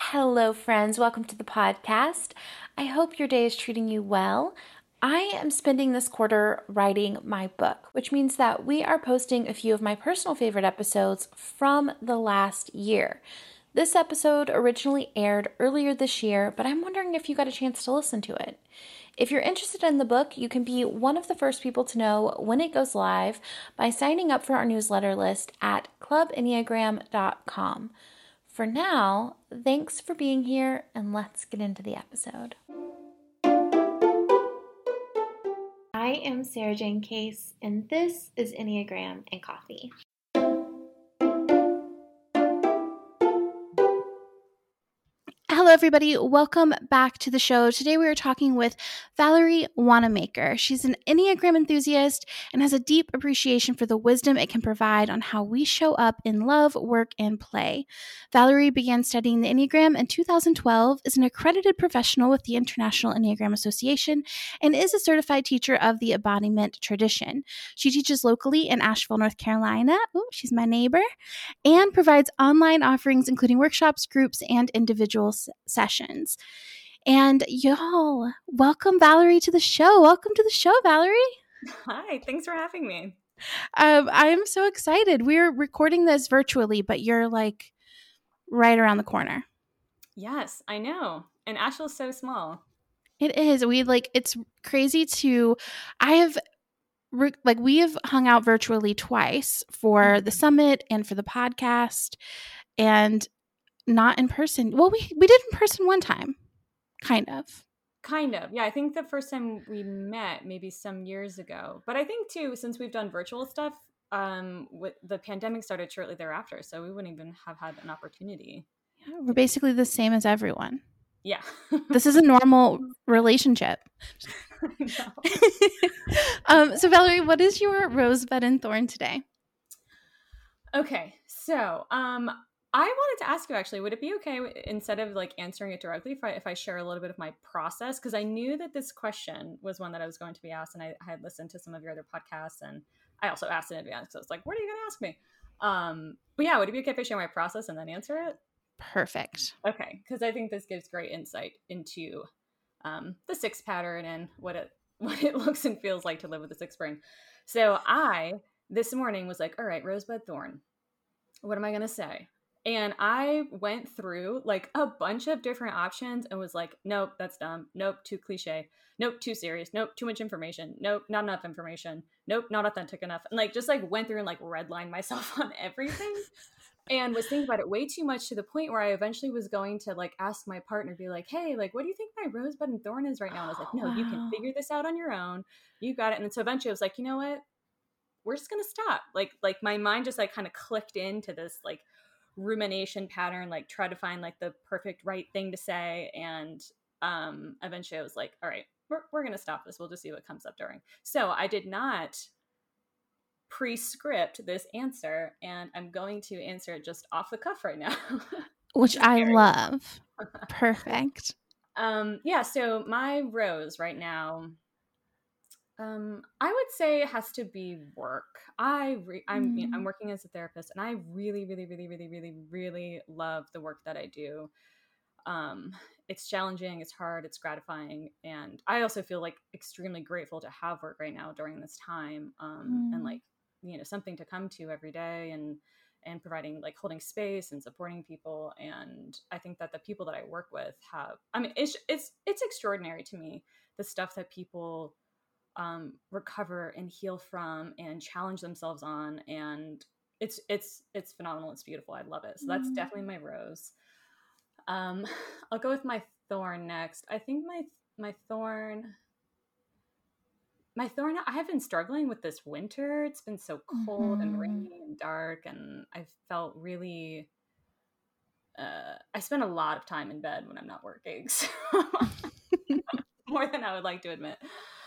Hello, friends. Welcome to the podcast. I hope your day is treating you well. I am spending this quarter writing my book, which means that we are posting a few of my personal favorite episodes from the last year. This episode originally aired earlier this year, but I'm wondering if you got a chance to listen to it. If you're interested in the book, you can be one of the first people to know when it goes live by signing up for our newsletter list at clubenneagram.com. For now, thanks for being here, and let's get into the episode. I am Sarah Jane Case, and this is Enneagram and Coffee. Hello, everybody. Welcome back to the show. Today we are talking with Valerie Wanamaker. She's an Enneagram enthusiast and has a deep appreciation for the wisdom it can provide on how we show up in love, work, and play. Valerie began studying the Enneagram in 2012, is an accredited professional with the International Enneagram Association, and is a certified teacher of the embodiment tradition. She teaches locally in Asheville, North Carolina. Oh, she's my neighbor. And provides online offerings, including workshops, groups, and individual sessions. And y'all, welcome Valerie to the show. Welcome to the show, Valerie. Hi, thanks for having me. I am so excited. We're recording this virtually, but you're like right around the corner. Yes, I know. And Asheville's so small. It is. It's crazy to, we have hung out virtually twice for the summit and for the podcast, and not in person. Well, we did in person one time, kind of. Yeah, I think the first time we met maybe some years ago. But I think too, since we've done virtual stuff, the pandemic started shortly thereafter, so we wouldn't even have had an opportunity. Yeah, we're basically the same as everyone. Yeah. This is a normal relationship. So Valerie, what is your rosebud and thorn today? Okay, so I wanted to ask you, actually, would it be okay instead of like answering it directly if I share a little bit of my process? Because I knew that this question was one that I was going to be asked, and I had listened to some of your other podcasts, and I also asked in advance. So I was like, what are you going to ask me? But yeah, would it be okay if I share my process and then answer it? Perfect. Okay, because I think this gives great insight into the six pattern and what it looks and feels like to live with a six brain. So I, this morning, was like, all right, rosebud thorn. What am I going to say? And I went through like a bunch of different options and was like, nope, that's dumb. Nope, too cliche. Nope, too serious. Nope, too much information. Nope, not enough information. Nope, not authentic enough. And like, just like went through and like redlined myself on everything and was thinking about it way too much to the point where I eventually was going to like ask my partner, be like, hey, like, what do you think my rosebud and thorn is right now? And I was like, no, you can figure this out on your own. You got it. And then so eventually I was like, you know what? We're just going to stop. Like my mind just like kind of clicked into this like rumination pattern, like try to find like the perfect right thing to say. And eventually I was like, all right, we're going to stop this. We'll just see what comes up during. So I did not pre-script this answer, and I'm going to answer it just off the cuff right now. Which I love. Perfect. Yeah, so my rose right now, I would say it has to be work. I'm working as a therapist, and I really, really, really, really, really, really love the work that I do. It's challenging, it's hard, it's gratifying, and I also feel like extremely grateful to have work right now during this time, and like, you know, something to come to every day, and providing like holding space and supporting people. And I think that the people that I work with have, I mean, it's extraordinary to me, the stuff that people recover and heal from and challenge themselves on, and it's phenomenal. It's beautiful. I love it. So that's definitely my rose. I'll go with my thorn next. I think my thorn, I have been struggling with this winter. It's been so cold and rainy and dark, and I felt really I spend a lot of time in bed when I'm not working, so more than I would like to admit.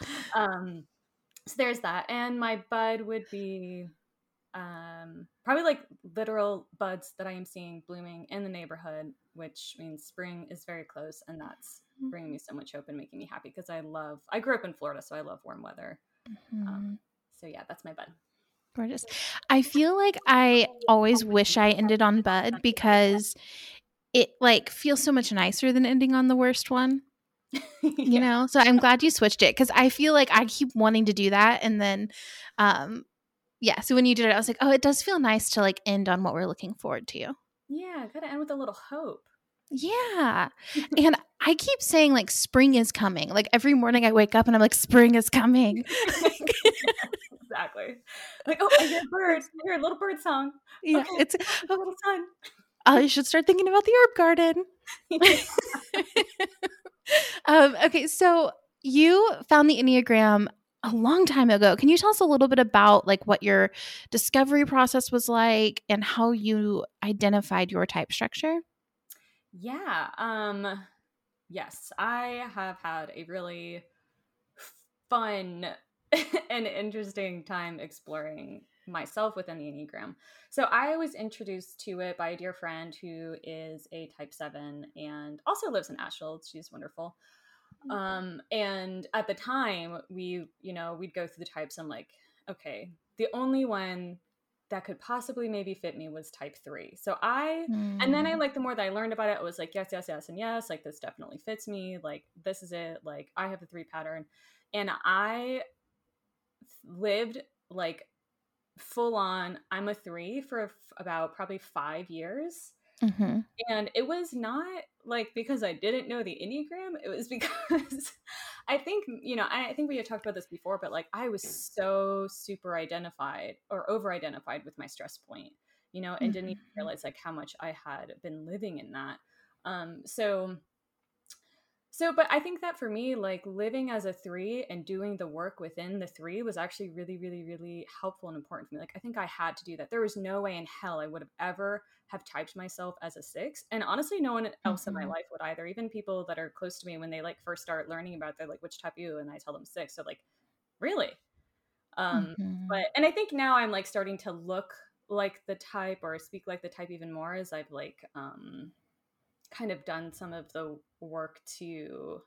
So there's that. And my bud would be probably like literal buds that I am seeing blooming in the neighborhood, which means spring is very close, and that's bringing me so much hope and making me happy because I grew up in Florida, so I love warm weather. So yeah, that's my bud. Gorgeous. I feel like I always wish I ended on bud because it like feels so much nicer than ending on the worst one, you Yeah. know? So I'm glad you switched it because I feel like I keep wanting to do that. And then, yeah. So when you did it, I was like, oh, it does feel nice to like end on what we're looking forward to. Yeah, gotta end with a little hope. Yeah. And I keep saying like spring is coming. Like every morning I wake up and I'm like, spring is coming. Exactly. Like, oh, I hear a bird. I hear a little bird song. Yeah. Okay, It's, it's a oh, little sun. I should start thinking about the herb garden. Okay. So you found the Enneagram a long time ago. Can you tell us a little bit about like what your discovery process was like and how you identified your type structure? Yeah. Yes, I have had a really fun and interesting time exploring myself within the Enneagram. So I was introduced to it by a dear friend who is a type 7 and also lives in Asheville. She's wonderful. And at the time we'd go through the types. I'm like, okay, the only one that could possibly maybe fit me was type 3. And then I Mm. like, the more that I learned about it, I was like, yes, yes, yes, and yes, like this definitely fits me. Like this is it. Like I have the 3 pattern. And I lived like full on, I'm a 3 for about probably 5 years. Mm-hmm. And it was not like because I didn't know the Enneagram. It was because I think we had talked about this before, but like I was so super identified or over identified with my stress point, and didn't even Mm-hmm. realize like how much I had been living in that. So, but I think that for me, like living as a 3 and doing the work within the 3 was actually really, really, really helpful and important for me. Like, I think I had to do that. There was no way in hell I would have ever have typed myself as a 6. And honestly, no one else in my Mm-hmm. life would either. Even people that are close to me, when they like first start learning about it, they're like, which type are you? And I tell them 6. So like, really? Mm-hmm. And I think now I'm like starting to look like the type or speak like the type even more as I've like, kind of done some of the work to,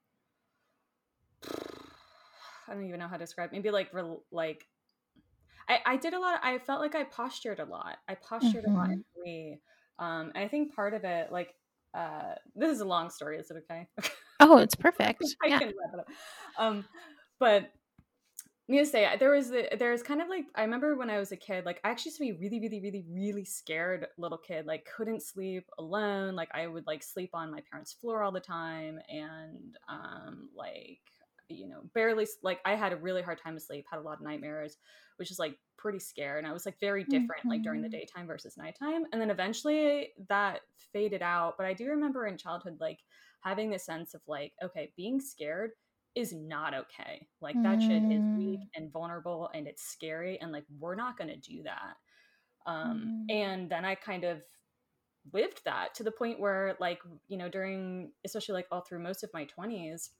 I don't even know how to describe. Maybe like like I did a lot. I felt like I postured a lot. I postured a lot Mm-hmm. in 3. And I think part of it, like, this is a long story. Is it okay? Oh, it's perfect. I Yeah. can wrap it up. But needless to say, there's kind of like, I remember when I was a kid, like I actually used to be really, really, really, really scared little kid. Like couldn't sleep alone. Like I would like sleep on my parents' floor all the time, and like barely, like I had a really hard time to sleep. Had a lot of nightmares, which is like pretty scared. And I was like very different, like during the Mm-hmm. daytime versus nighttime. And then eventually that faded out. But I do remember in childhood, like having this sense of like, okay, being scared is not okay. Like that shit is weak and vulnerable and it's scary, and like we're not going to do that. Mm-hmm. And then I kind of lived that to the point where like, during, especially like all through most of my 20s,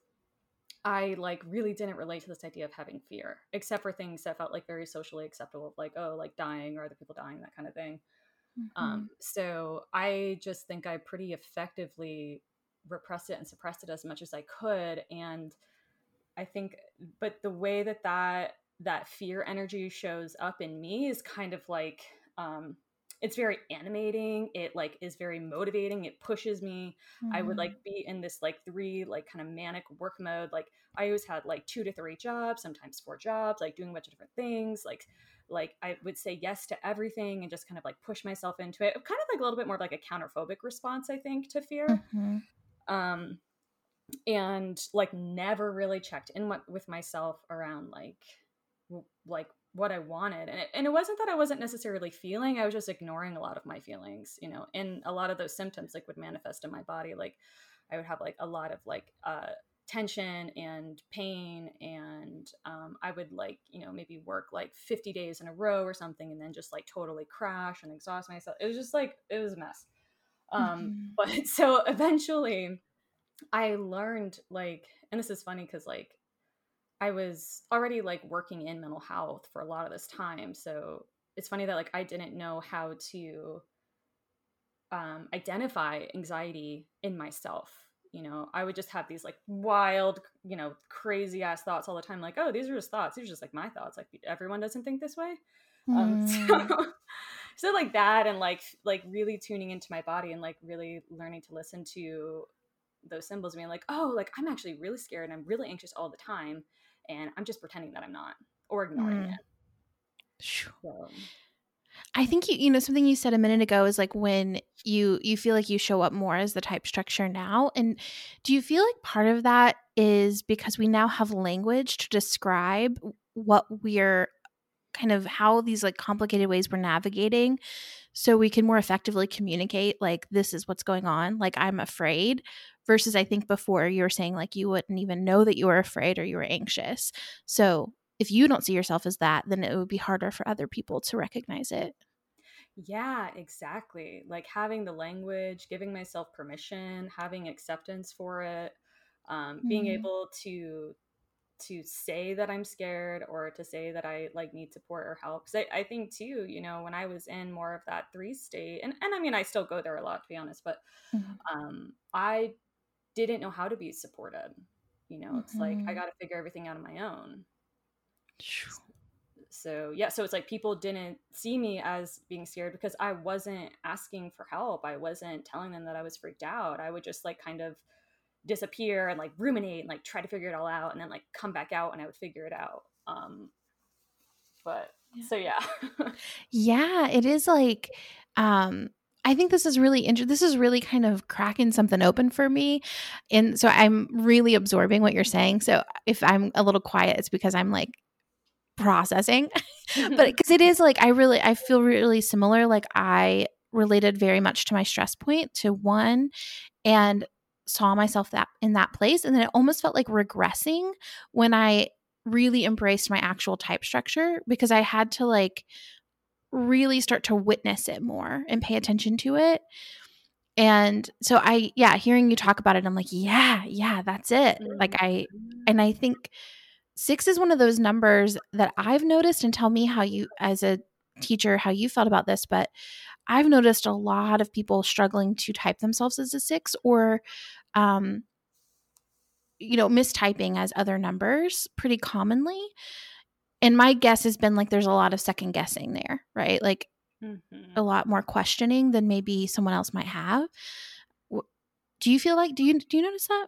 I like really didn't relate to this idea of having fear, except for things that felt like very socially acceptable, like, oh, like dying or other people dying, that kind of thing. Mm-hmm. So I just think I pretty effectively repressed it and suppressed it as much as I could. And I think, but the way that fear energy shows up in me is kind of like, it's very animating. It like is very motivating. It pushes me. I would like be in this like 3 like kind of manic work mode. Like I always had like 2 to 3 jobs, sometimes 4 jobs, like doing a bunch of different things. Like I would say yes to everything and just kind of like push myself into it. Kind of like a little bit more of like a counterphobic response, I think, to fear. Mm-hmm. Um, and like never really checked in with myself around like what I wanted. And it wasn't that I wasn't necessarily feeling, I was just ignoring a lot of my feelings, and a lot of those symptoms like would manifest in my body. Like I would have like a lot of like tension and pain, and I would like maybe work like 50 days in a row or something, and then just like totally crash and exhaust myself. It was just like, it was a mess. Mm-hmm. But so eventually I learned like, and this is funny because like I was already like working in mental health for a lot of this time. So it's funny that like I didn't know how to identify anxiety in myself. I would just have these like wild, crazy ass thoughts all the time. Like, oh, these are just thoughts. These are just like my thoughts. Like everyone doesn't think this way. Mm-hmm. So So like that, and like really tuning into my body and like really learning to listen to those symbols, being like, oh, like I'm actually really scared and I'm really anxious all the time, and I'm just pretending that I'm not, or ignoring Mm. it. So I think you know something you said a minute ago is like when you feel like you show up more as the type structure now, and do you feel like part of that is because we now have language to describe what we're kind of how these like complicated ways we're navigating, so we can more effectively communicate like this is what's going on, like I'm afraid, versus I think before you were saying like you wouldn't even know that you were afraid or you were anxious. So if you don't see yourself as that, then it would be harder for other people to recognize it. yeah, exactly. Like having the language, giving myself permission, having acceptance for it, being Mm. able to say that I'm scared, or to say that I like need support or help. Because I think too, you know, when I was in more of that 3 state, and I mean I still go there a lot to be honest, but Mhm. I didn't know how to be supported. You know, it's like I Mhm. got to figure everything out on my own. Phew. So yeah, so it's like people didn't see me as being scared because I wasn't asking for help. I wasn't telling them that I was freaked out. I would just like kind of disappear and like ruminate and like try to figure it all out, and then like come back out and I would figure it out. But Yeah. so yeah. Yeah, it is like I think this is really this is really kind of cracking something open for me. And so I'm really absorbing what you're saying. So if I'm a little quiet, it's because I'm like processing. But because it is like I feel really similar. Like I related very much to my stress point to one, and saw myself that in that place, and then it almost felt like regressing when I really embraced my actual type structure, because I had to like really start to witness it more and pay attention to it. And so yeah, hearing you talk about it, I'm like, yeah, that's it. Like and I think 6 is one of those numbers that I've noticed, and tell me how you, as a teacher, how you felt about this, but I've noticed a lot of people struggling to type themselves as a 6, or, um, mistyping as other numbers pretty commonly. And my guess has been like there's a lot of second guessing there, right? Like Mm-hmm. a lot more questioning than maybe someone else might have. Do you feel like do you notice that?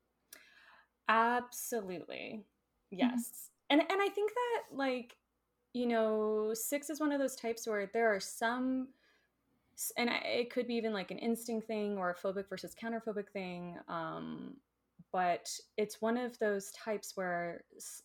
Absolutely. Mhm. Yes. And I think that like, you know, 6 is one of those types where there are some, and it could be even like an instinct thing or a phobic versus counterphobic thing, but it's one of those types where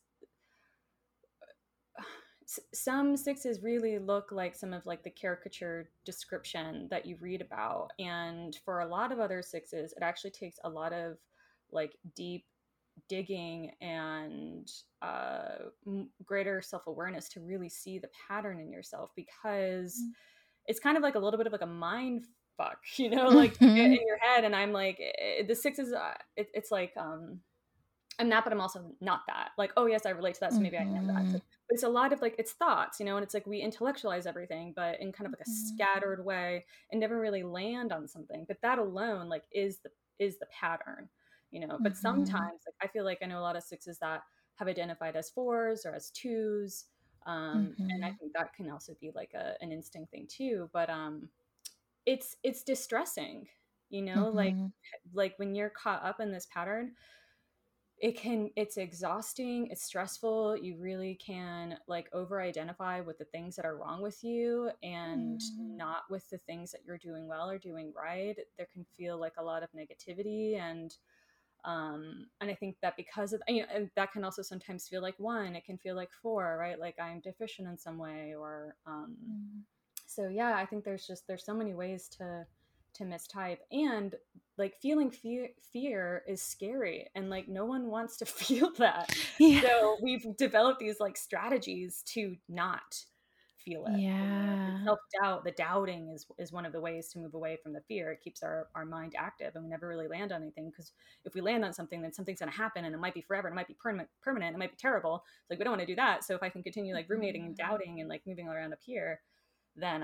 some 6s really look like some of like the caricature description that you read about, and for a lot of other 6s it actually takes a lot of like deep digging and greater self-awareness to really see the pattern in yourself, because it's kind of like a little bit of like a mind fuck, you know, like Mhm. in your head. And I'm like, the 6s, it's like I'm that, but I'm also not that. Like, oh yes, I relate to that, so maybe I am that. So, Mhm. but it's a lot of like it's thoughts, you know, and it's like we intellectualize everything, but in kind of like a Mhm. scattered way, and never really land on something. But that alone, like, is the pattern, you know. But Mhm. sometimes, like, I feel like I know a lot of 6s that have identified as 4s or as 2s, and I Mhm. think that can also be like an instinct thing too. But it's distressing, you know, Mhm. like when you're caught up in this pattern, it's exhausting, it's stressful. You really can like over identify with the things that are wrong with you, and Mhm. not with the things that you're doing well or doing right. There can feel like a lot of negativity, and I think that because of, you know, and that can also sometimes feel like 1, it can feel like 4, right? Like I'm deficient in some way, or Mhm. so yeah, I think there's so many ways to mistype, and like feeling fear is scary, and like no one wants to feel that. Yeah. So we've developed these like strategies to not feel it, you know. And Yeah. self-doubt, the doubting is one of the ways to move away from the fear. It keeps our mind active, and we never really land on anything, because if we land on something, then something's going to happen, and it might be forever, and it might be permanent, it might be terrible. It's like we don't want to do that. So if I can continue like ruminating and Mhm. doubting and like moving around up here, then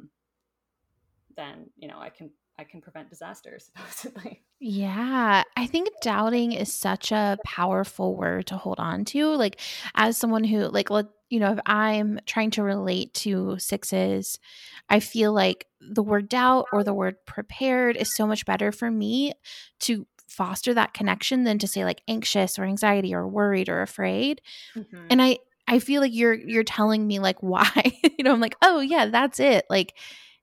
you know, I can prevent disaster supposedly. Yeah, I think doubting is such a powerful word to hold on to. Like, as someone who, like, if I'm trying to relate to sixes, I feel like the word doubt or the word prepared is so much better for me to foster that connection than to say like anxious or anxiety or worried or afraid. Mm-hmm. And I feel like you're telling me like why. I'm like, oh yeah, that's it. Like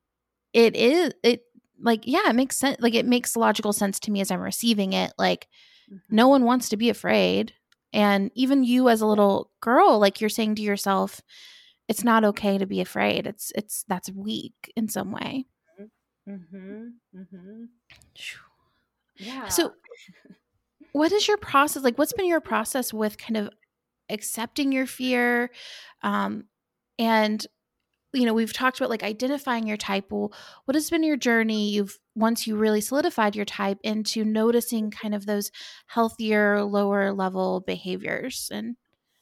it like, yeah, it makes sense. Like it makes logical sense to me as I'm receiving it. Like no Mm-hmm. one wants to be afraid. And even you as a little girl, like you're saying to yourself, it's not okay to be afraid. It's that's weak in some way. Mm-hmm. Mm-hmm. Yeah. So what is your process? Like what's been your process with kind of accepting your fear? And we've talked about like identifying your type. Well, what has been your journey? Once you really solidified your type into noticing kind of those healthier, lower level behaviors. And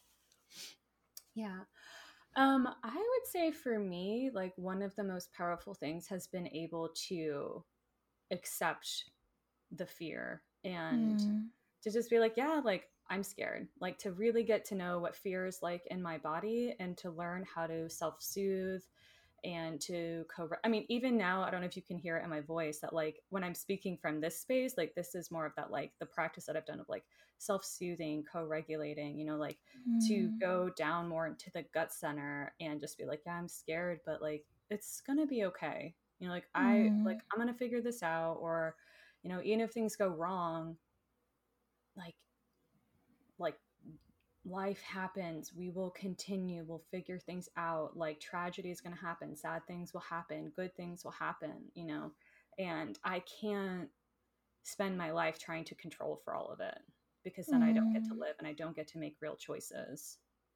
Yeah. I would say for me, like one of the most powerful things has been able to accept the fear and mm, to just be like, yeah, like I'm scared. Like to really get to know what fear is like in my body and to learn how to self-soothe and to I mean, even now, I don't know if you can hear it in my voice that like when I'm speaking from this space, like this is more of that like the practice that I've done of like self-soothing, co-regulating, like to mm, go down more into the gut center and just be like, yeah, I'm scared, but like it's gonna be okay. Like mm, I'm gonna figure this out, or even if things go wrong, like like life happens, we will continue, we'll figure things out. Like tragedy is going to happen, sad things will happen, good things will happen, and I can't spend my life trying to control for all of it, because then I don't get to mm. live and I don't get to make real choices.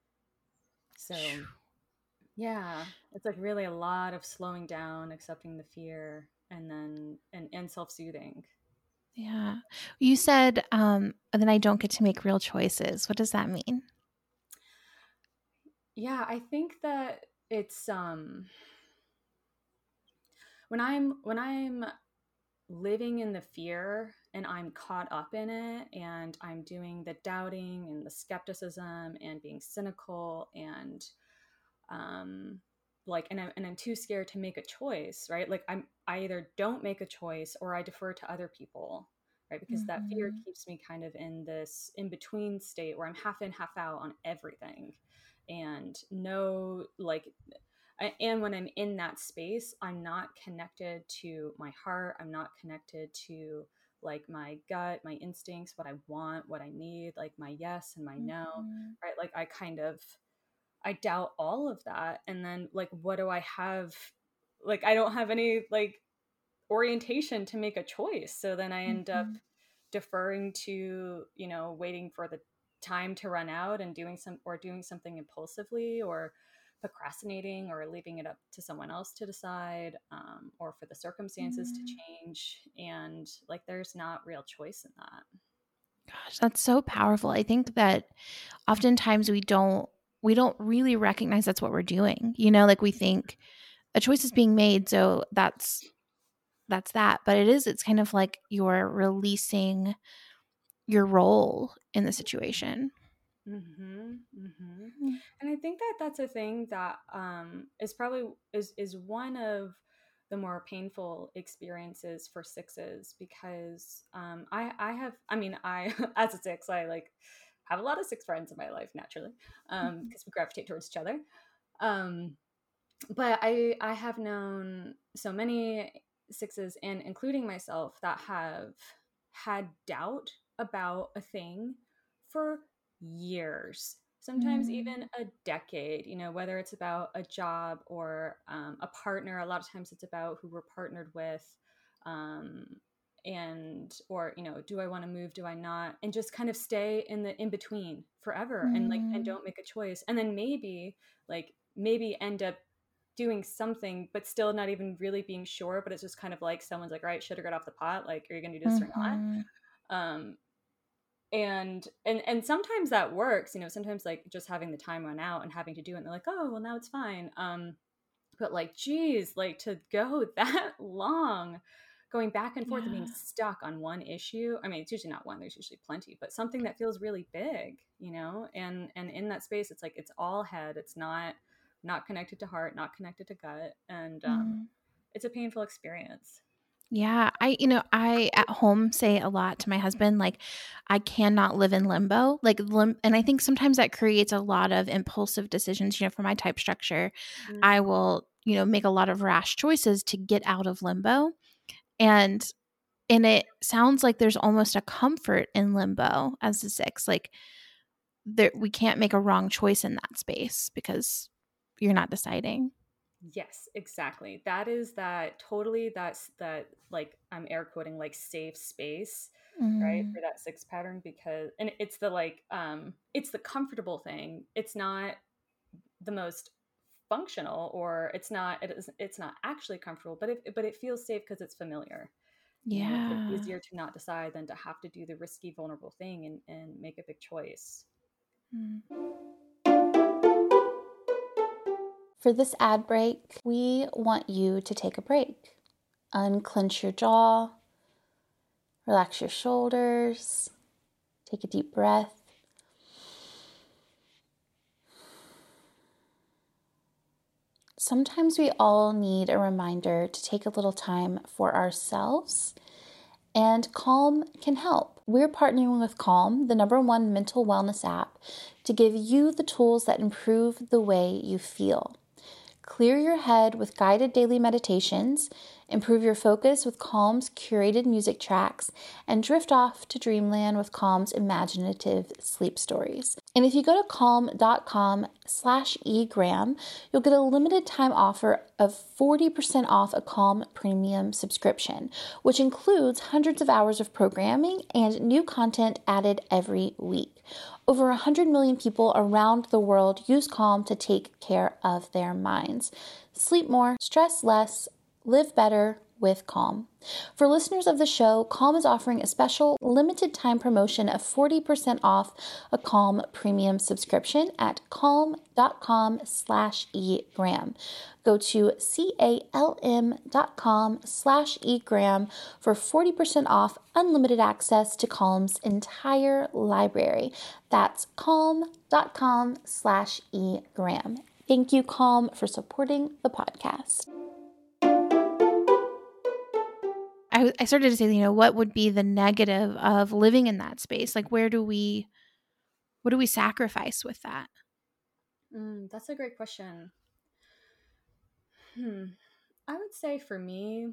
So yeah, it's like really a lot of slowing down, accepting the fear, and then and self-soothing. Yeah. You said, and then I don't get to make real choices. What does that mean? Yeah, I think that it's when I'm living in the fear and I'm caught up in it and I'm doing the doubting and the skepticism and being cynical and um like and I'm too scared to make a choice, right? Like I either don't make a choice or I defer to other people, right? Because that fear Mhm. keeps me kind of in this in between state where I'm half in half out on everything, and no, like and when I'm in that space, I'm not connected to my heart. I'm not connected to like my gut, my instincts, what I want, what I need, like my yes and my no, Mhm. right? Like I doubt all of that. And then like, what do I have? Like, I don't have any like orientation to make a choice. So then I end up Mhm. deferring to, waiting for the time to run out and doing something impulsively, or procrastinating, or leaving it up to someone else to decide, or for the circumstances to Mm. change. And like, there's not real choice in that. Gosh, that's so powerful. I think that oftentimes we don't really recognize that's what we're doing. Like we think a choice is being made, so that's that. But it's kind of like you're releasing your role in the situation. Mm-hmm, mm-hmm. Mm. And I think that that's a thing that is probably is one of the more painful experiences for sixes, because I have, I mean, I as a six, I like have a lot of six friends in my life naturally, because we gravitate towards each other. Um, but I have known so many sixes, and including myself, that have had doubt about a thing for years, sometimes Mm. even a decade, whether it's about a job or a partner. A lot of times it's about who we're partnered with, um, and or do I want to move, do I not, and just kind of stay in the in between forever, and like and Mm. don't make a choice, and then maybe end up doing something but still not even really being sure, but it's just kind of like someone's like, right, should have got off the pot, like, are you gonna do this or Mhm. not? And sometimes that works, sometimes like just having the time run out and having to do it, and they're like, oh well, now it's fine. But like, geez, like to go that long, going back and forth and being Yeah. stuck on one issue. I mean, it's usually not one, there's usually plenty, but something that feels really big, and in that space, it's like, it's all head. It's not connected to heart, not connected to gut. And Mm. it's a painful experience. Yeah, I at home say a lot to my husband, like, I cannot live in limbo. Like, and I think sometimes that creates a lot of impulsive decisions. For my type structure, I will, make a lot of rash choices to get out of limbo. And it sounds like there's almost a comfort in limbo as a 6. Like, we can't make a wrong choice in that space because you're not deciding. Yes, exactly. That is that totally, that's that, like, I'm air quoting, like, safe space, right? Mm. For that 6 pattern, because, and it's the, like, it's the comfortable thing. It's not the most functional, or it's not actually comfortable, but it feels safe because it's familiar. It's Yeah. easier to not decide than to have to do the risky, vulnerable thing and make a big choice. Mm. For this ad break, we want you to take a break. Unclench your jaw, relax your shoulders, take a deep breath. Sometimes we all need a reminder to take a little time for ourselves, and Calm can help. We're partnering with Calm, the #1 mental wellness app, to give you the tools that improve the way you feel. Clear your head with guided daily meditations, improve your focus with Calm's curated music tracks, and drift off to dreamland with Calm's imaginative sleep stories. And if you go to calm.com/egram, you'll get a limited time offer of 40% off a Calm premium subscription, which includes hundreds of hours of programming and new content added every week. Over 100 million people around the world use Calm to take care of their minds. Sleep more, stress less, live better with Calm. For listeners of the show, Calm is offering a special limited time promotion of 40% off a Calm premium subscription at calm.com/egram. Go to calm.com/egram for 40% off unlimited access to Calm's entire library. That's calm.com/egram. Thank you, Calm, for supporting the podcast. I started to say, what would be the negative of living in that space? Like, what do we sacrifice with that? That's a great question. I would say for me,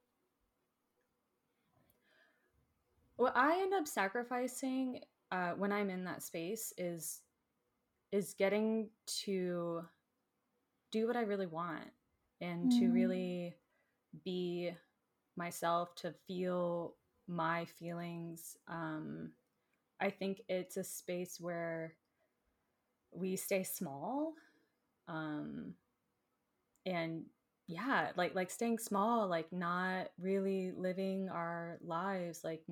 what I end up sacrificing when I'm in that space is getting to do what I really want, and to really be myself, to feel my feelings. I think it's a space where we stay small, and yeah, like staying small, like not really living our lives, like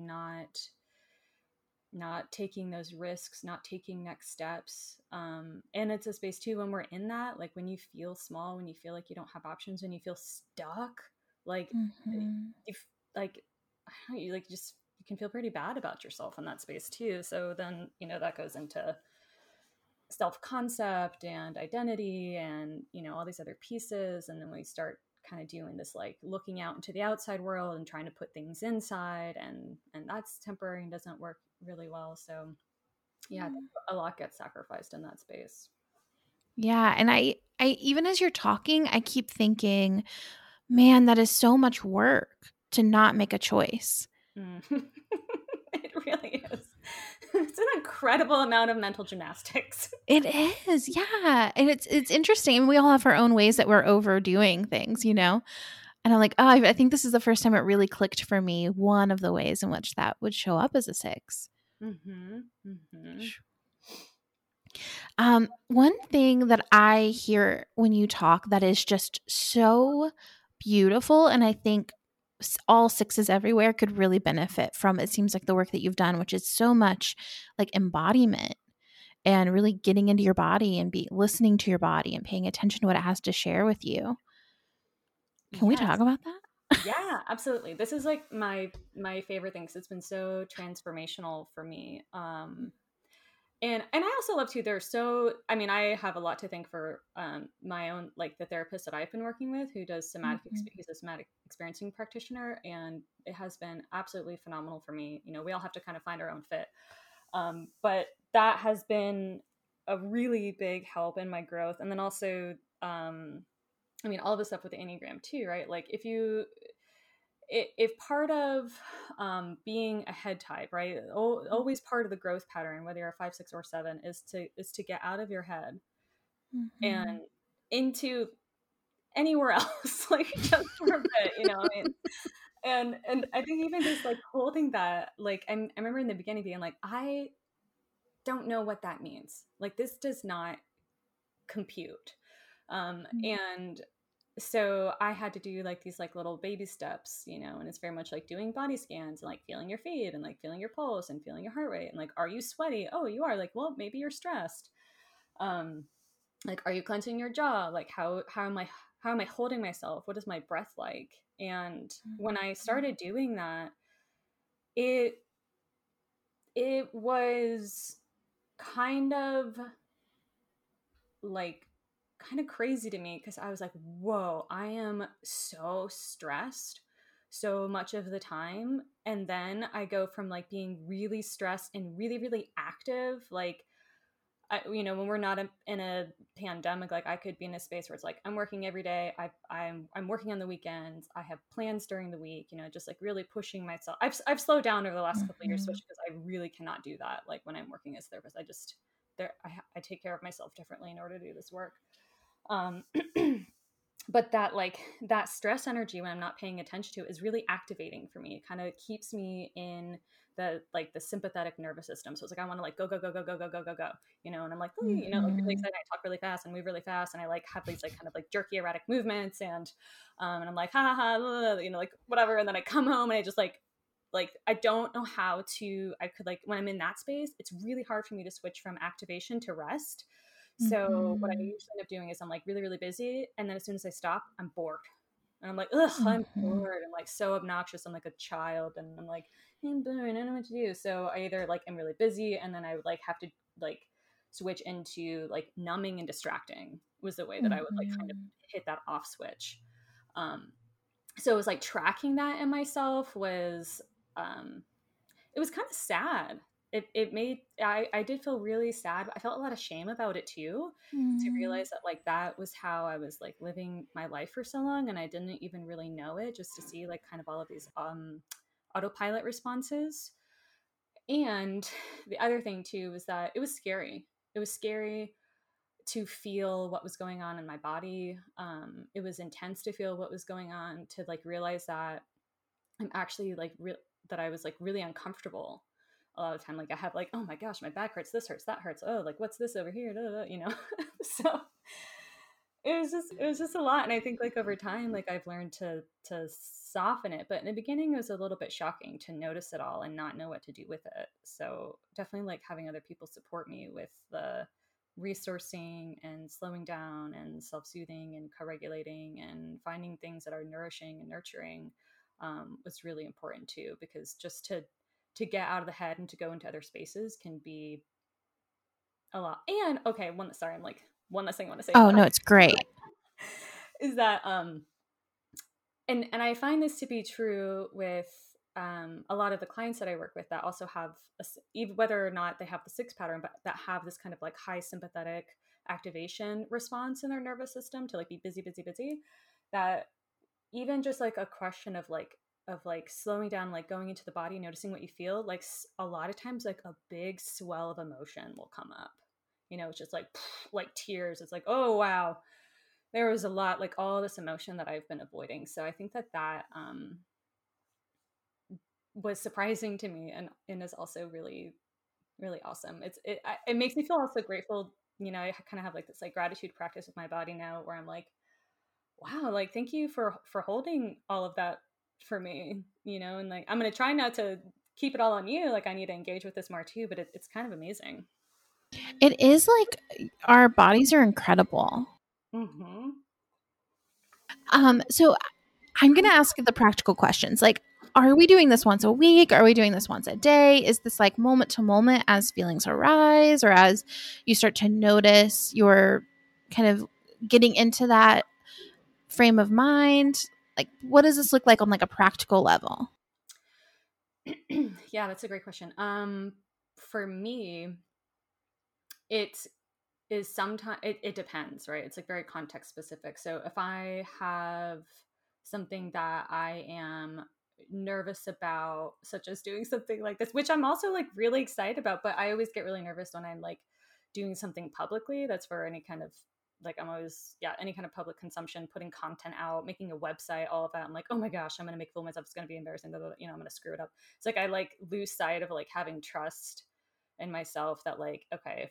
not taking those risks, not taking next steps. And it's a space too, when we're in that, like when you feel small, when you feel like you don't have options, when you feel stuck, like if like I don't know, you can feel pretty bad about yourself in that space too. So then that goes into self-concept and identity, and all these other pieces, and then we start kind of doing this, like looking out into the outside world and trying to put things inside, and that's temporary and doesn't work really well. So yeah, a lot gets sacrificed in that space. Yeah, and I even as you're talking, I keep thinking, man, that is so much work to not make a choice. It really is. It's an incredible amount of mental gymnastics. It is, yeah. And it's interesting. And we all have our own ways that we're overdoing things, And I'm like, oh, I think this is the first time it really clicked for me, one of the ways in which that would show up as a 6. One thing that I hear when you talk that is just so beautiful, and I think all 6s everywhere could really benefit from, it seems like, the work that you've done, which is so much like embodiment and really getting into your body and listening to your body and paying attention to what it has to share with you. Can we talk about that? Yeah, absolutely. This is like my favorite thing, 'cause it's been so transformational for me. And I also love too. They're so. I mean, I have a lot to thank for my own, like the therapist that I've been working with, who does somatic. Mhm. He's a somatic experiencing practitioner, and it has been absolutely phenomenal for me. You know, we all have to kind of find our own fit, but that has been a really big help in my growth. And then also, I mean, all of the stuff with the Enneagram too, right? Like if part of being a head type, right, always part of the growth pattern, whether you're a 5, 6, or 7, is to get out of your head and Mhm. into anywhere else, like just for a bit, I mean. And I think even just like holding that, like I remember in the beginning being like, I don't know what that means. Like this does not compute. And so I had to do like these like little baby steps, and it's very much like doing body scans and like feeling your feet and like feeling your pulse and feeling your heart rate and like, are you sweaty? Oh, you are. Like, well, maybe you're stressed. Um, like, are you clenching your jaw? Like, how am I holding myself? What is my breath like? And when I started doing that, it it was kind of like kind of crazy to me, because I was like, whoa, I am so stressed so much of the time. And then I go from like being really stressed and really, really active. Like, when we're not in a pandemic, like I could be in a space where it's like, I'm working every day. I'm working on the weekends. I have plans during the week, just like really pushing myself. I've slowed down over the last couple of years, Mhm. especially because I really cannot do that. Like when I'm working as a therapist, I take care of myself differently in order to do this work. Um, but that stress energy when I'm not paying attention to it is really activating for me. It kind of keeps me in the sympathetic nervous system. So it's like I want to like go go go go go go go go go, and I'm like, "Ooh," like really Mhm. excited. I talk really fast and move really fast, and I like have these like kind of like jerky erratic movements, and I'm like ha ha ha, like whatever. And then I come home and I just like I don't know how to. I could like when I'm in that space, it's really hard for me to switch from activation to rest. So what I Mhm. usually end up doing is I'm like really, really busy. And then as soon as I stop, I'm bored. And I'm like, ugh, I'm Mhm. bored. I'm like so obnoxious. I'm like a child. And I'm like, I'm bored. I don't know what to do. So I either like am really busy, and then I would like have to like switch into like numbing and distracting was the way that I would like kind of Mhm. hit that off switch. Um, so it was like tracking that in myself um, it was kind of sad. It made I did feel really sad. I felt a lot of shame about it too, to Mhm. realize that like that was how I was like living my life for so long, and I didn't even really know it, just to see like kind of all of these autopilot responses. And the other thing too was that it was scary. It was scary to feel what was going on in my body. It was intense to feel what was going on, to like realize that I'm actually like that I was like really uncomfortable a lot of the time. Like I have like, oh my gosh, my back hurts, this hurts, that hurts. Oh, like what's this over here? So it was just a lot. And I think like over time, like I've learned to soften it. But in the beginning it was a little bit shocking to notice it all and not know what to do with it. So definitely like having other people support me with the resourcing and slowing down and self-soothing and co-regulating and finding things that are nourishing and nurturing was really important too, because just to get out of the head and to go into other spaces can be a lot. And okay, I'm like one last thing I want to say Oh, about no, that it's great. is that and I find this to be true with a lot of the clients that I work with that also have even whether or not they have the six pattern, but that have this kind of like high sympathetic activation response in their nervous system to like be busy, busy, busy. That even just like a question of like slowing down, like going into the body, noticing what you feel, like a lot of times like a big swell of emotion will come up. It's just like like tears. It's like, oh wow, there was a lot, like all this emotion that I've been avoiding. So I think that was surprising to me, and is also really really awesome. It makes me feel also grateful. I kind of have like this like gratitude practice with my body now, where I'm like, wow, like thank you for holding all of that for me. And like I'm gonna try not to keep it all on you. Like I need to engage with this more too, but it's kind of amazing. It is like our bodies are incredible. Mm-hmm. So I'm going to ask the practical questions. Like, are we doing this once a week? Are we doing this once a day? Is this like moment to moment as feelings arise, or as you start to notice you're kind of getting into that frame of mind? Like, what does this look like on like a practical level? Yeah, that's a great question. For me, it is sometimes it depends, right? It's like very context specific. So if I have something that I am nervous about, such as doing something like this, which I'm also like really excited about, but I always get really nervous when I'm like doing something publicly. That's for any kind of like I'm always any kind of public consumption, putting content out, making a website, all of that. I'm like, oh my gosh, I'm gonna make a fool of myself. It's gonna be embarrassing. You know, I'm gonna screw it up. It's like I like lose sight of like having trust in myself that like, okay,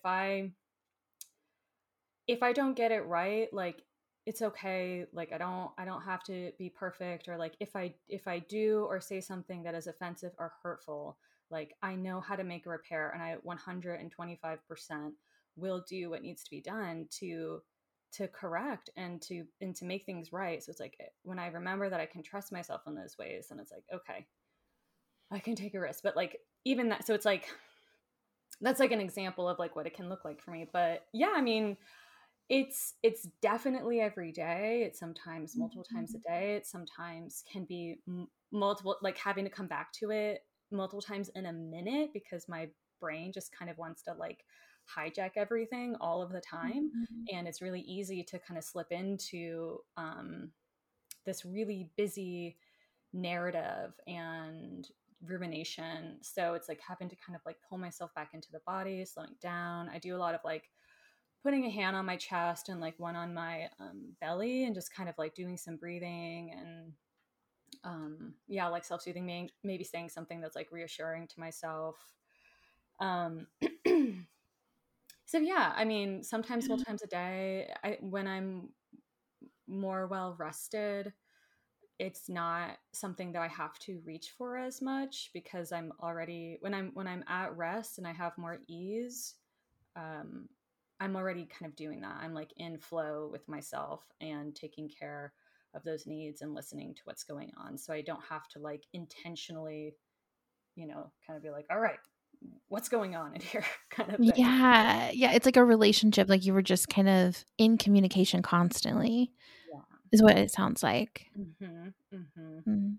if I don't get it right, like it's okay. Like I don't have to be perfect, or like if I do or say something that is offensive or hurtful, like I know how to make a repair, and I 125% will do what needs to be done to correct and to make things right. So it's like when I remember that I can trust myself in those ways, then it's like, okay, I can take a risk. But like even that, so it's like that's like an example of like what it can look like for me. But yeah, I mean, it's definitely every day. It's sometimes multiple times a day. It sometimes can be multiple, like having to come back to it multiple times in a minute, because my brain just kind of wants to like hijack everything all of the time. And it's really easy to kind of slip into this really busy narrative and rumination. So it's like having to kind of like pull myself back into the body, slowing down. I do a lot of like putting a hand on my chest and like one on my belly, and just kind of like doing some breathing and like self-soothing, maybe saying something that's like reassuring to myself. um so yeah, I mean, sometimes multiple times a day. When I'm more well rested, it's not something that I have to reach for as much, because I'm already when I'm at rest and I have more ease, um, I'm already kind of doing that. I'm like in flow with myself and taking care of those needs and listening to what's going on. So I don't have to like intentionally, kind of be like, all right, what's going on in here kind of thing. Yeah. Yeah. It's like a relationship. Like you were just kind of in communication constantly, Yeah. is what it sounds like. Mm-hmm. Mm-hmm. Mm.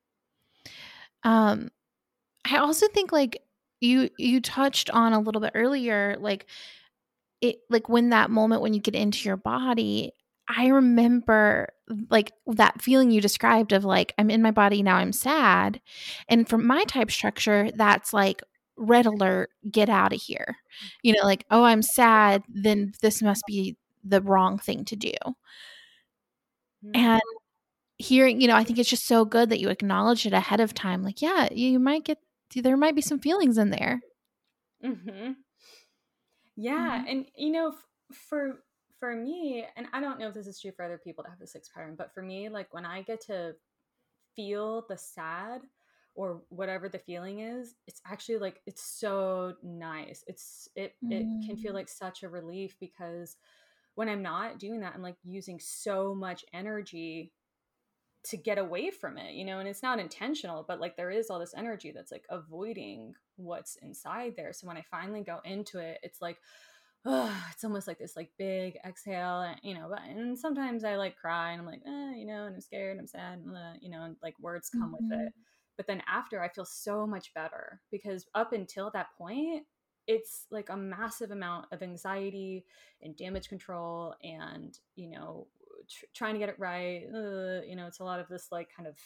Um, I also think like you touched on a little bit earlier, like it, like when that moment when you get into your body, I remember like that feeling you described of like, I'm in my body now, I'm sad. And from my type structure, that's like red alert, get out of here. You know, like, oh, I'm sad, then this must be the wrong thing to do. Mm-hmm. And hearing, I think it's just so good that you acknowledge it ahead of time. Like, yeah, there might be some feelings in there. Mm-hmm. Yeah, Mhm. and for me, and I don't know if this is true for other people that have the sixth pattern, but for me, like when I get to feel the sad or whatever the feeling is, it's actually like it's so nice. It can feel Mm. like such a relief, because when I'm not doing that, I'm like using so much energy to get away from it, and it's not intentional, but like there is all this energy that's like avoiding what's inside there. So when I finally go into it, it's like, oh, it's almost like this like big exhale, and and sometimes I like cry and I'm like, and I'm scared and I'm sad, and, and like words come with Mhm. it. But then after, I feel so much better, because up until that point, it's like a massive amount of anxiety and damage control, and trying to get it right. It's a lot of this like kind of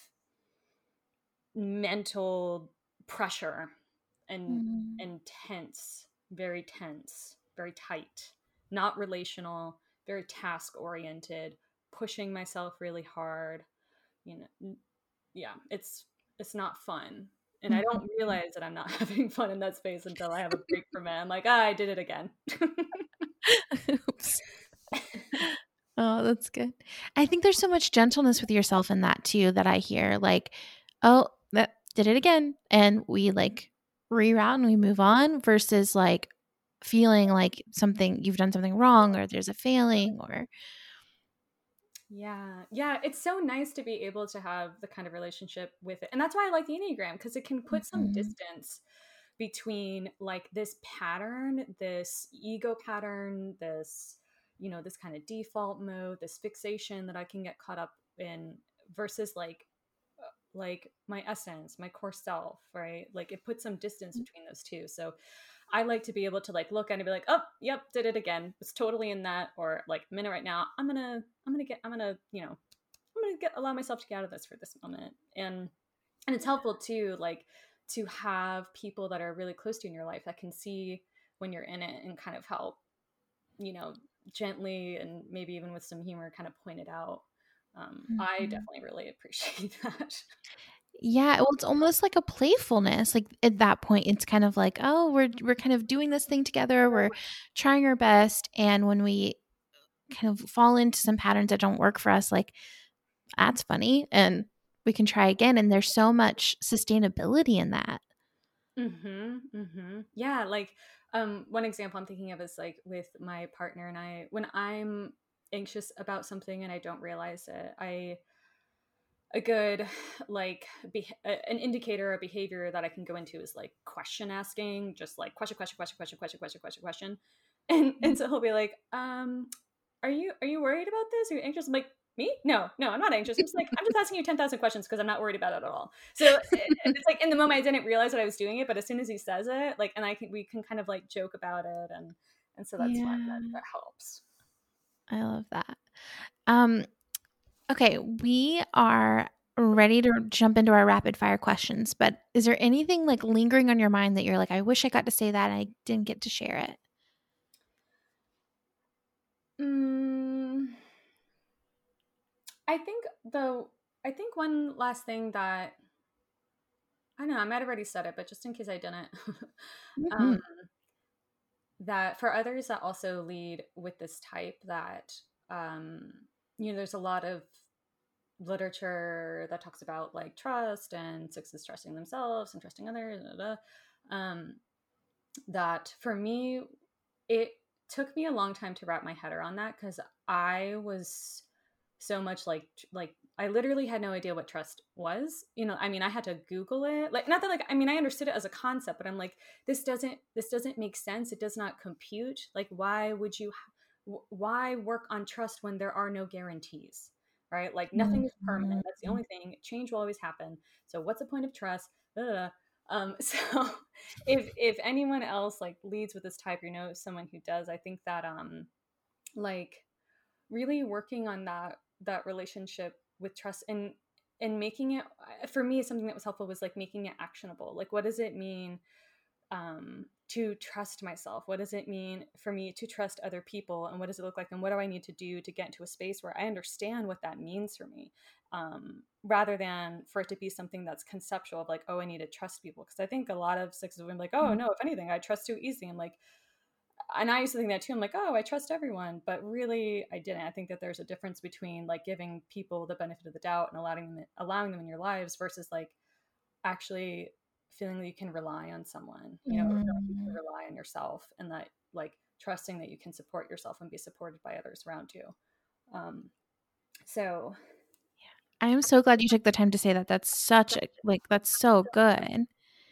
mental pressure and Mhm. and tense, very tight, not relational, very task oriented, pushing myself really hard. Yeah, it's not fun. And I don't Mhm. realize that I'm not having fun in that space until I have a break from it. I'm like, I did it again. Oops. Oh, that's good. I think there's so much gentleness with yourself in that too that I hear like, oh, that did it again. And we like reroute and we move on versus like feeling like you've done something wrong or there's a failing or Yeah. Yeah. It's so nice to be able to have the kind of relationship with it. And that's why I like the Enneagram, because it can put some Mhm. distance between like this pattern, this ego pattern, this, this kind of default mode, this fixation that I can get caught up in versus like my essence, my core self, right? Like it puts some distance between those two. So I like to be able to like look at it and be like, oh, yep, did it again. It's totally in that. Or like minute right now, I'm gonna allow myself to get out of this for this moment. And it's helpful too, like to have people that are really close to you in your life that can see when you're in it and kind of help, you know, gently and maybe even with some humor kind of point it out. I Mhm. definitely really appreciate that. Yeah, well, it's almost like a playfulness. Like at that point, it's kind of like, oh, we're kind of doing this thing together. We're trying our best, and when we kind of fall into some patterns that don't work for us, like that's funny, and we can try again. And there's so much sustainability in that. Mm-hmm. Mm-hmm. Yeah, like one example I'm thinking of is like with my partner and I, when I'm anxious about something and I don't realize it, I a good like an indicator or behavior that I can go into is like question asking, just like question. And so he'll be like, are you worried about this? Are you anxious? I'm like, me? No, I'm not anxious. I'm just asking you 10,000 questions because I'm not worried about it at all. So it's like in the moment I didn't realize that I was doing it, but as soon as he says it, like, and we can kind of like joke about it, and so that's fun. That Yeah, helps. I love that. Um, okay, we are ready to jump into our rapid fire questions, but is there anything like lingering on your mind that you're like, I wish I got to say that and I didn't get to share it? Mm, I think though, I think one last thing that I don't know, I might have already said it, but just in case I didn't, um, Mhm. that for others that also lead with this type, that um, there's a lot of literature that talks about like trust and sixes trusting themselves and trusting others. Um, that for me, it took me a long time to wrap my head around that because I was so much like I literally had no idea what trust was. I mean, I had to Google it. Like, not that like I mean, I understood it as a concept, but I'm like, this doesn't make sense. It does not compute. Like, why work on trust when there are no guarantees, right? Like nothing is permanent. Mhm. That's the only thing. Change will always happen. So what's the point of trust? Ugh. So if anyone else like leads with this type, someone who does, I think that like really working on that relationship with trust and making it, for me, something that was helpful was like making it actionable. Like, what does it mean to trust myself? What does it mean for me to trust other people? And what does it look like? And what do I need to do to get into a space where I understand what that means for me? Rather than for it to be something that's conceptual of like, oh, I need to trust people. Because I think a lot of sixes women like, oh no, if anything, I trust too easy. I'm like, and I used to think that too. I'm like, oh, I trust everyone, but really, I didn't. I think that there's a difference between like giving people the benefit of the doubt and allowing them in your lives versus like actually feeling that you can rely on someone, or feeling like you can Mhm. rely on yourself, and that like trusting that you can support yourself and be supported by others around you. So I am so glad you took the time to say that. That's such a like that's so good.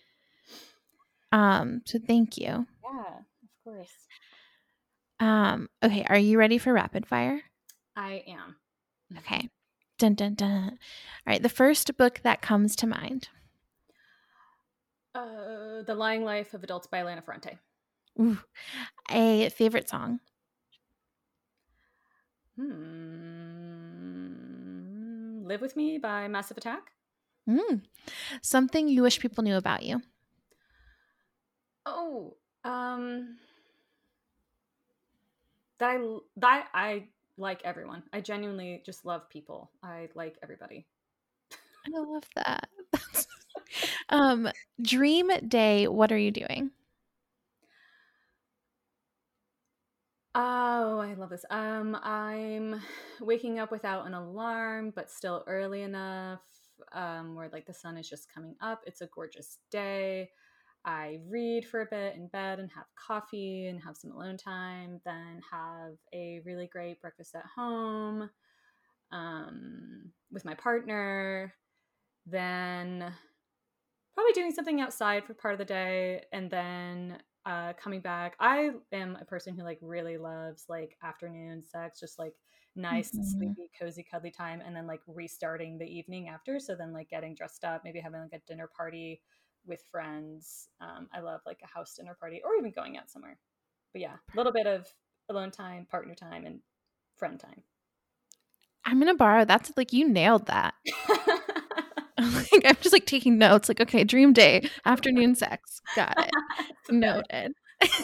So thank you. yeah, of course, Okay, are you ready for rapid fire? I am. Okay. Dun dun dun. All right, the first book that comes to mind. The Lying Life of Adults by Elena Ferrante. Ooh, a favorite song. Live with Me by Massive Attack. Mm. Something you wish people knew about you. Oh, that I like everyone. I genuinely just love people. I like everybody. I love that. um, Dream day. What are you doing? Oh, I love this. I'm waking up without an alarm, but still early enough, where like the sun is just coming up. It's a gorgeous day. I read for a bit in bed and have coffee and have some alone time, then have a really great breakfast at home. with my partner, then probably doing something outside for part of the day, and then coming back. I am a person who like really loves like afternoon sex, just like nice, sleepy, cozy, cuddly time, and then like restarting the evening after. So then like getting dressed up, maybe having like a dinner party with friends. I love like a house dinner party, or even going out somewhere. But yeah, a little bit of alone time, partner time, and friend time. I'm going to borrow. That's like, you nailed that. Like, I'm just like taking notes. Like, okay, dream day, afternoon sex. Got it. Noted.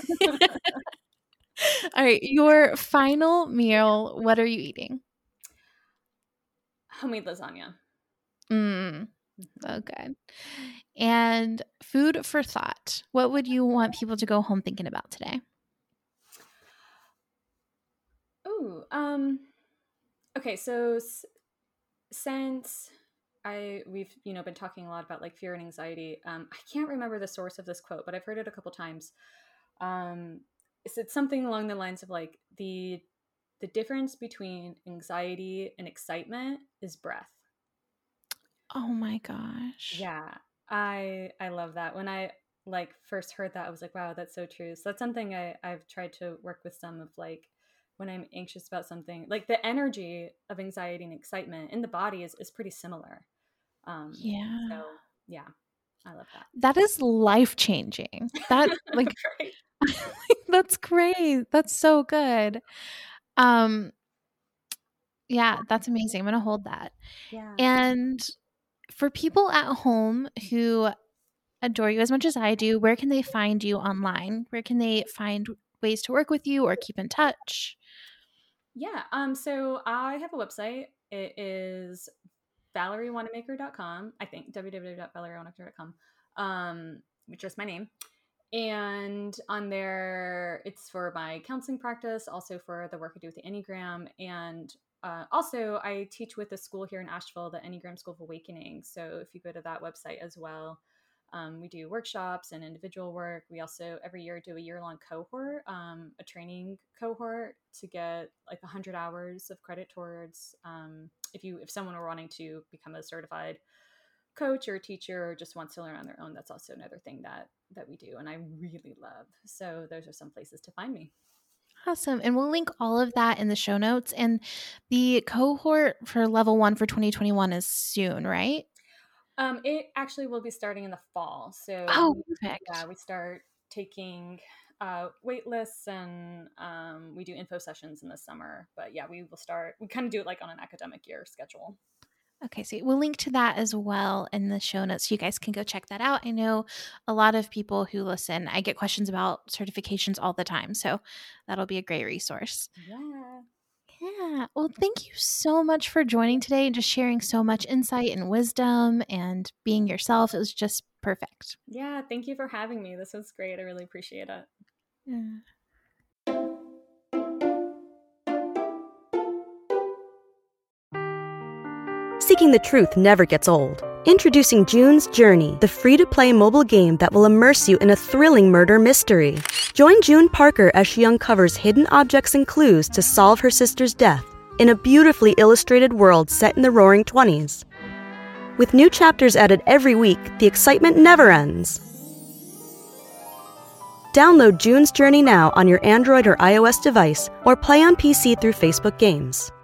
All right. Your final meal, what are you eating? Homemade lasagna. So good. And food for thought. What would you want people to go home thinking about today? Oh, okay. So since we've been talking a lot about like fear and anxiety, I can't remember the source of this quote, but I've heard it a couple times. It's something along the lines of like the difference between anxiety and excitement is breath. Oh my gosh. Yeah, I love that. When I like first heard that, I was like, wow, that's so true. So that's something I've tried to work with some of, like when I'm anxious about something, like the energy of anxiety and excitement in the body is pretty similar. Yeah. So yeah, I love that. That is life-changing. That like that's great. That's so good. Yeah, that's amazing. I'm going to hold that. Yeah. And for people at home who adore you as much as I do, where can they find you online? Where can they find ways to work with you or keep in touch? Yeah. So I have a website. It is ValerieWanamaker.com. I think www.ValerieWanamaker.com, which is my name. And on there, it's for my counseling practice, also for the work I do with the Enneagram. And also, I teach with a school here in Asheville, the Enneagram School of Awakening. So if you go to that website as well, we do workshops and individual work. We also every year do a year-long cohort, a training cohort to get like 100 hours of credit towards if someone were wanting to become a certified coach or teacher or just wants to learn on their own. That's also another thing that we do, and I really love. So those are some places to find me. Awesome. And we'll link all of that in the show notes. And the cohort for level 1 for 2021 is soon, right? It actually will be starting in the fall. So perfect. Yeah, we start taking wait lists, and we do info sessions in the summer. But yeah, we kind of do it like on an academic year schedule. Okay, so we'll link to that as well in the show notes so you guys can go check that out. I know a lot of people who listen, I get questions about certifications all the time, so that'll be a great resource. Yeah. Well, thank you so much for joining today and just sharing so much insight and wisdom and being yourself. It was just perfect. Yeah, thank you for having me. This was great. I really appreciate it. Yeah. Seeking the truth never gets old. Introducing June's Journey, the free-to-play mobile game that will immerse you in a thrilling murder mystery. Join June Parker as she uncovers hidden objects and clues to solve her sister's death in a beautifully illustrated world set in the Roaring 20s. With new chapters added every week, the excitement never ends. Download June's Journey now on your Android or iOS device, or play on PC through Facebook Games.